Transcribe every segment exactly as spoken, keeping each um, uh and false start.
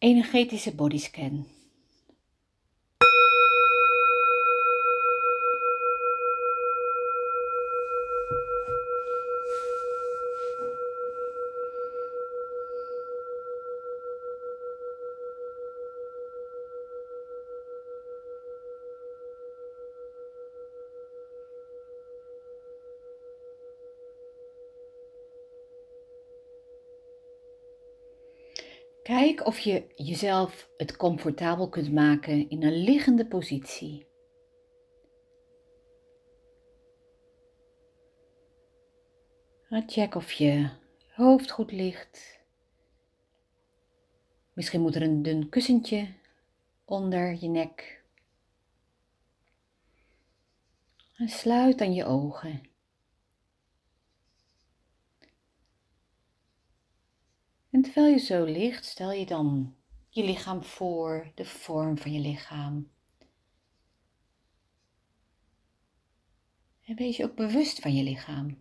Energetische bodyscan. Kijk of je jezelf het comfortabel kunt maken in een liggende positie. Check of je hoofd goed ligt. Misschien moet er een dun kussentje onder je nek. En sluit dan je ogen. En terwijl je zo ligt, stel je dan je lichaam voor, de vorm van je lichaam. En wees je ook bewust van je lichaam.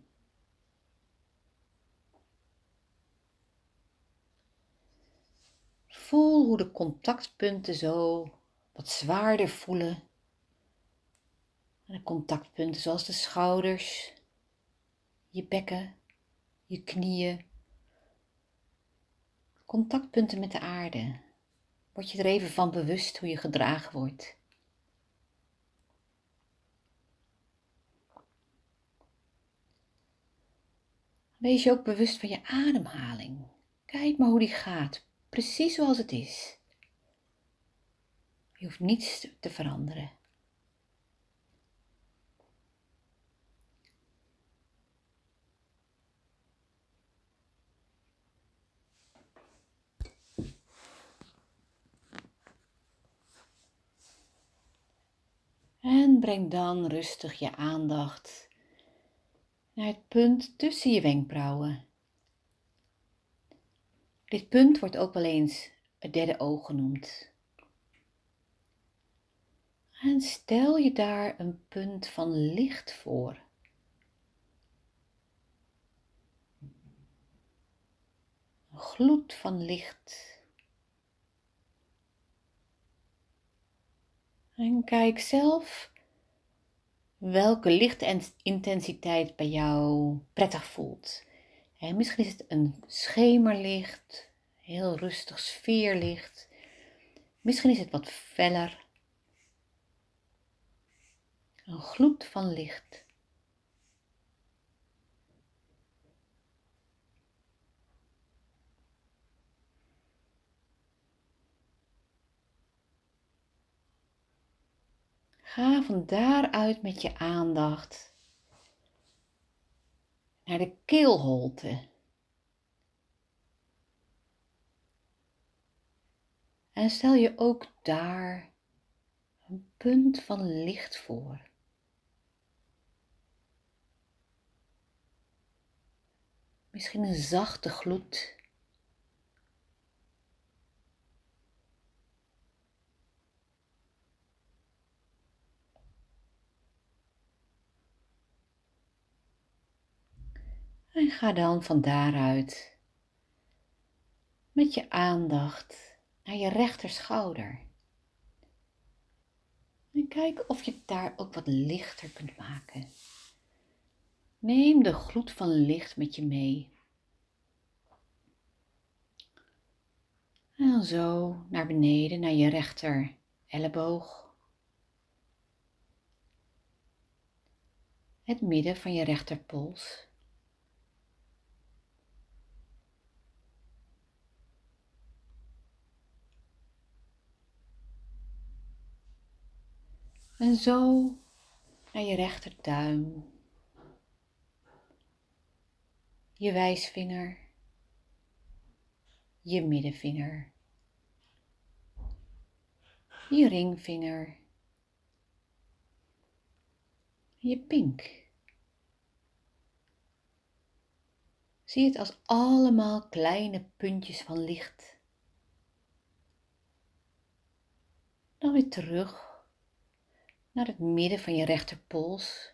Voel hoe de contactpunten zo wat zwaarder voelen. En de contactpunten zoals de schouders, je bekken, je knieën. Contactpunten met de aarde. Word je er even van bewust hoe je gedragen wordt. Wees je ook bewust van je ademhaling. Kijk maar hoe die gaat, precies zoals het is. Je hoeft niets te veranderen. En breng dan rustig je aandacht naar het punt tussen je wenkbrauwen. Dit punt wordt ook wel eens het derde oog genoemd. En stel je daar een punt van licht voor. Een gloed van licht. En kijk zelf welke lichtintensiteit bij jou prettig voelt. En misschien is het een schemerlicht, heel rustig sfeerlicht. Misschien is het wat feller. Een gloed van licht. Ga van daaruit met je aandacht naar de keelholte. En stel je ook daar een punt van licht voor. Misschien een zachte gloed. En ga dan van daaruit met je aandacht naar je rechterschouder. En kijk of je het daar ook wat lichter kunt maken. Neem de gloed van licht met je mee. En dan zo naar beneden, naar je rechter elleboog. Het midden van je rechterpols. En zo naar je rechterduim. Je wijsvinger. Je middenvinger. Je ringvinger. Je pink. Zie het als allemaal kleine puntjes van licht. Dan weer terug naar het midden van je rechterpols.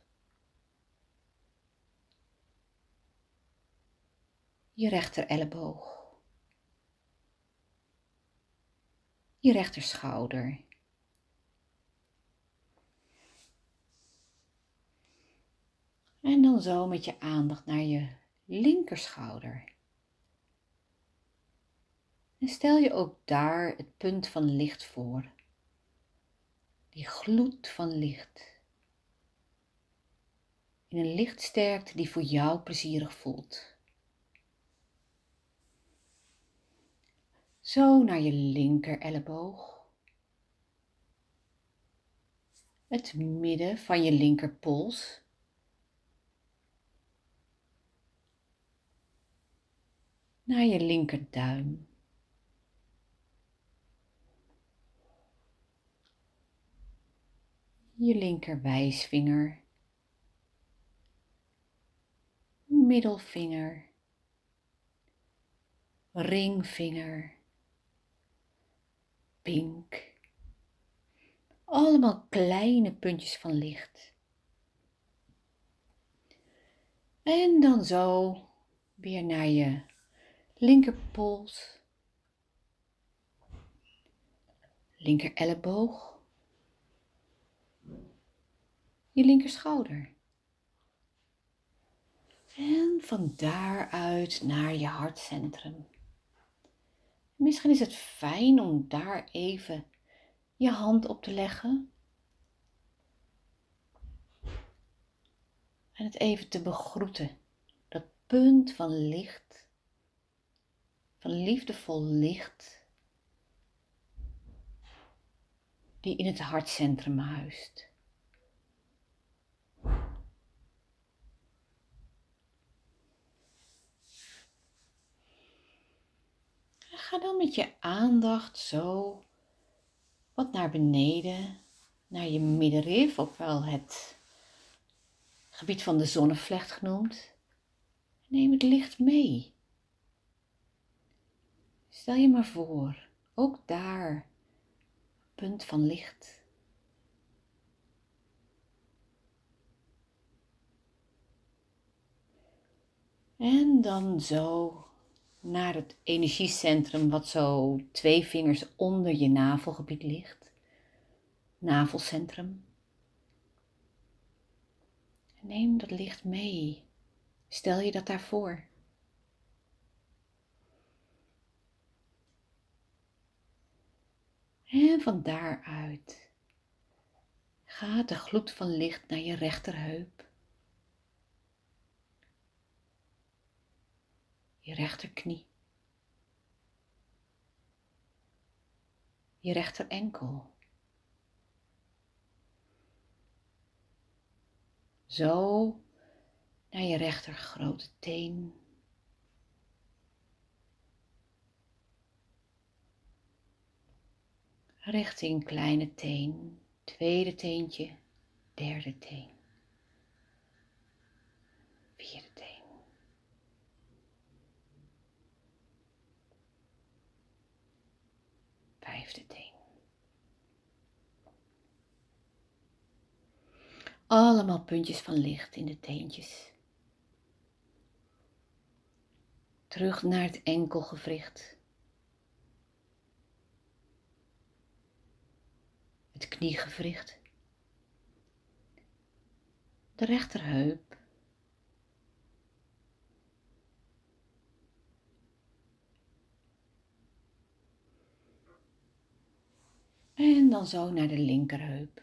Je rechter elleboog. je rechterschouder. En dan zo met je aandacht naar je linkerschouder. En stel je ook daar het punt van licht voor. Die gloed van licht. In een lichtsterkte die voor jou plezierig voelt. Zo naar je linker elleboog. Het midden van je linkerpols. Naar je linkerduim. Je linkerwijsvinger. Middelvinger. Ringvinger. Pink. Allemaal kleine puntjes van licht. En dan zo weer naar je linkerpols. Linker elleboog. Je linkerschouder. En van daaruit naar je hartcentrum. Misschien is het fijn om daar even je hand op te leggen. En het even te begroeten. Dat punt van licht. Van liefdevol licht. Die in het hartcentrum huist. Ga dan met je aandacht zo wat naar beneden, naar je middenrif, ook wel het gebied van de zonnevlecht genoemd. Neem het licht mee. Stel je maar voor, ook daar, punt van licht. En dan zo naar het energiecentrum wat zo twee vingers onder je navelgebied ligt. Navelcentrum. Neem dat licht mee. Stel je dat daarvoor. En van daaruit gaat de gloed van licht naar je rechterheup. Je rechterknie. Je rechterenkel. Zo naar je rechter grote teen. Richting kleine teen, tweede teentje, derde teen, vierde teen. Vijfde teen. Allemaal puntjes van licht in de teentjes. Terug naar het enkelgewricht. Het kniegewricht. De rechterheup. En dan zo naar de linkerheup.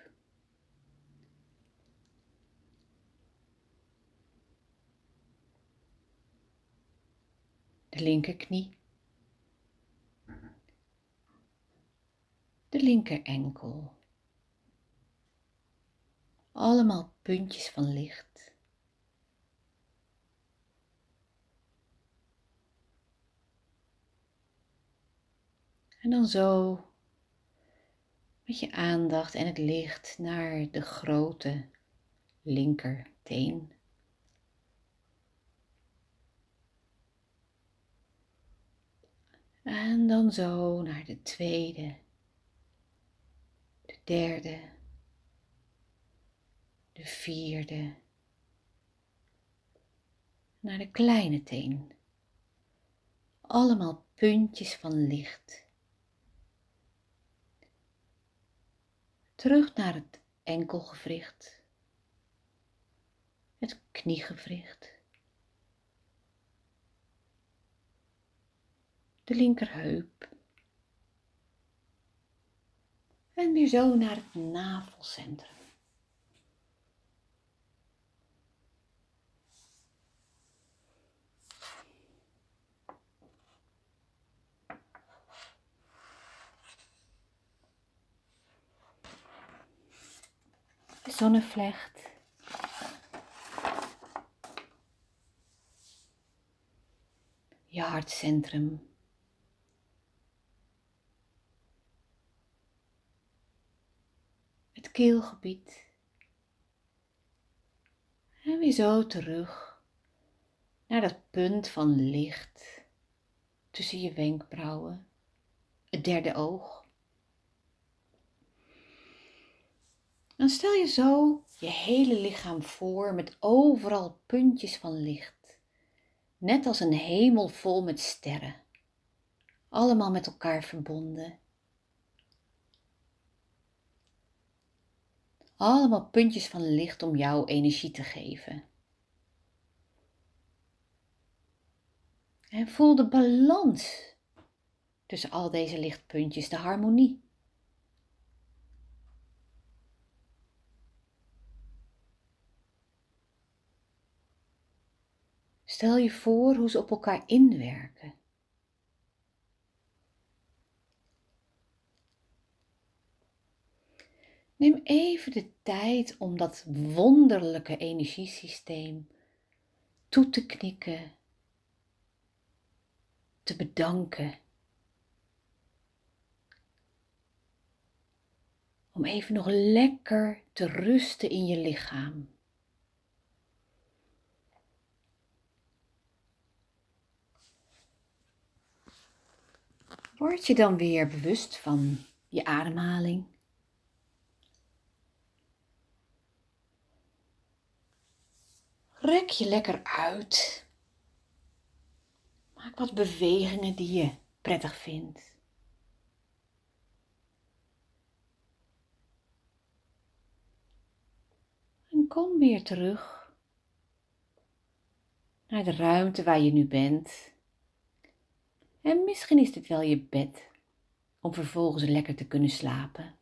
De linkerknie. De linkerenkel. Allemaal puntjes van licht. En dan zo met je aandacht en het licht naar de grote linkerteen. En dan zo naar de tweede, de derde, de vierde, naar de kleine teen. Allemaal puntjes van licht. terug naar het enkelgewricht, het kniegewricht, de linkerheup en weer zo naar het navelcentrum. De zonnevlecht. Je hartcentrum. Het keelgebied. En weer zo terug naar dat punt van licht tussen je wenkbrauwen, het derde oog. Dan stel je zo je hele lichaam voor met overal puntjes van licht. Net als een hemel vol met sterren. Allemaal met elkaar verbonden. Allemaal puntjes van licht om jou energie te geven. En voel de balans tussen al deze lichtpuntjes, de harmonie. Stel je voor hoe ze op elkaar inwerken. Neem even de tijd om dat wonderlijke energiesysteem toe te knikken, te bedanken. Om even nog lekker te rusten in je lichaam. Word je dan weer bewust van je ademhaling? Rek je lekker uit. Maak wat bewegingen die je prettig vindt. En kom weer terug naar de ruimte waar je nu bent. En misschien is dit wel je bed om vervolgens lekker te kunnen slapen.